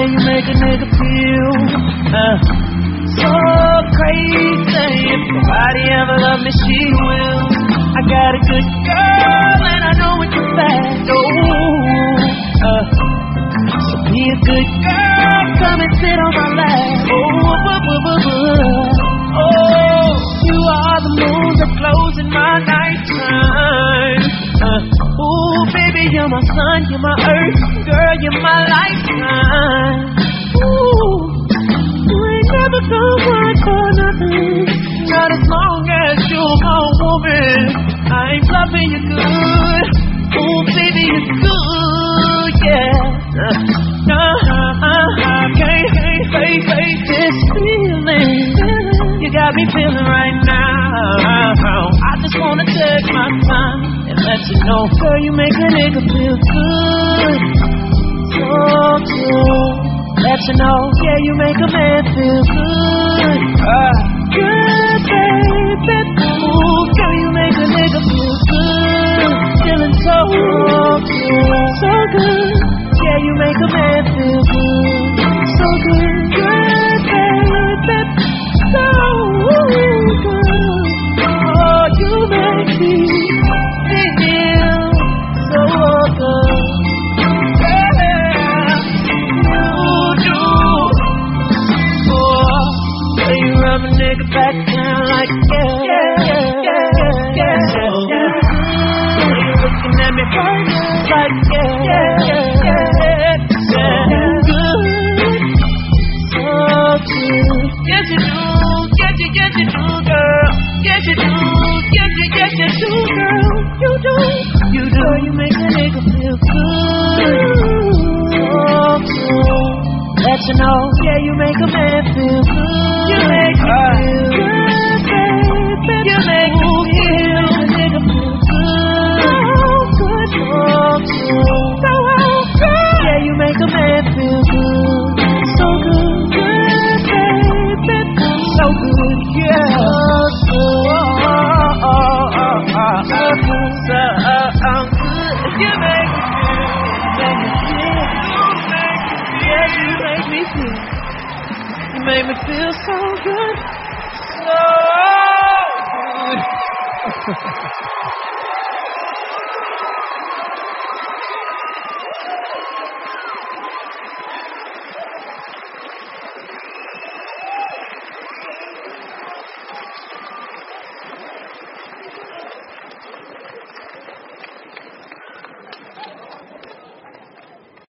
Yeah, you make a nigga feel so crazy. If nobody ever loved me, she will. I got a good girl and I know what you're bad. So be a good girl, come and sit on my lap. Oh, you are the moon that glows in my nighttime. Ooh, baby, you're my sun, you're my earth, girl, you're my lifetime. Ooh, you ain't never gonna want for nothing, not as long as you're my woman. I ain't loving you good. Ooh, baby, it's good, yeah. I can't fake this feeling. You got me feeling right now. I just wanna take my time and let you know, girl, you make a nigga feel good, so good. Let you know, yeah, you make a man feel good, good, baby. Ooh, girl, you make a nigga feel good, feeling so good, so good. Yeah, you make a man feel good, so good, good, baby, so good. Oh, you make me feel so good. Yeah, you do. Oh, yeah, you rub a nigga back down like yeah. So good. You looking at me right like yeah. Yes you do, girl. Yes you do, girl. You do. You make a nigga feel good, so good. Let you know, yeah, you make a man feel good. You make me feel good, baby. You make me feel a nigga feel good, so good. Yeah, you make a man feel good, so good, baby. So good, yeah. So good. You make me feel. You make me feel so good. So good.